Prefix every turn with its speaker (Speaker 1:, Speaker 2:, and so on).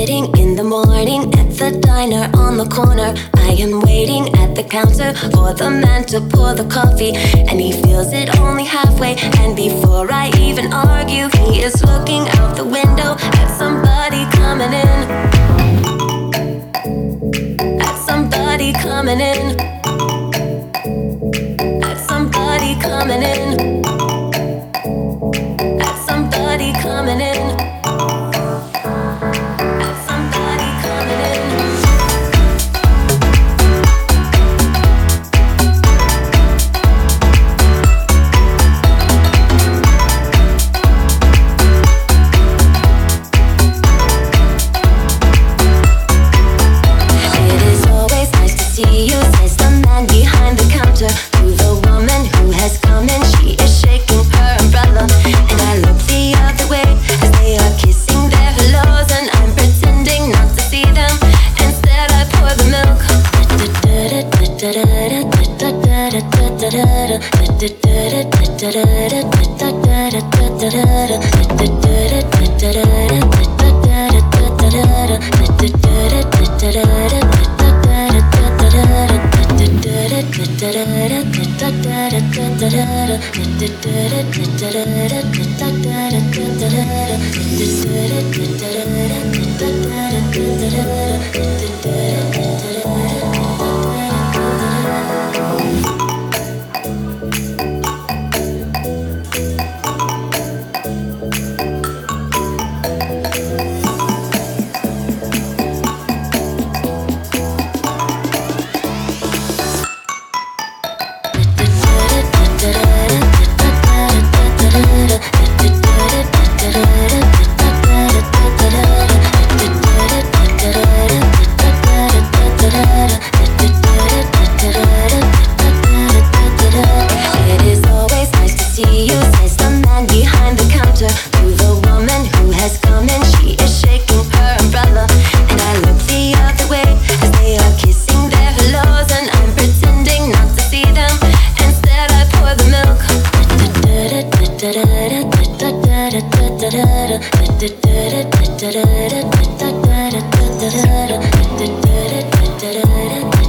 Speaker 1: sitting in the morning at the diner on the corner. I am waiting at the counter for the man to pour the coffee, and he fills it only halfway. And before I even argue, he is looking out the window at somebody coming in. At somebody coming in. At somebody coming in. At somebody coming in.
Speaker 2: Da da da da da da da da da da da da da da da da da da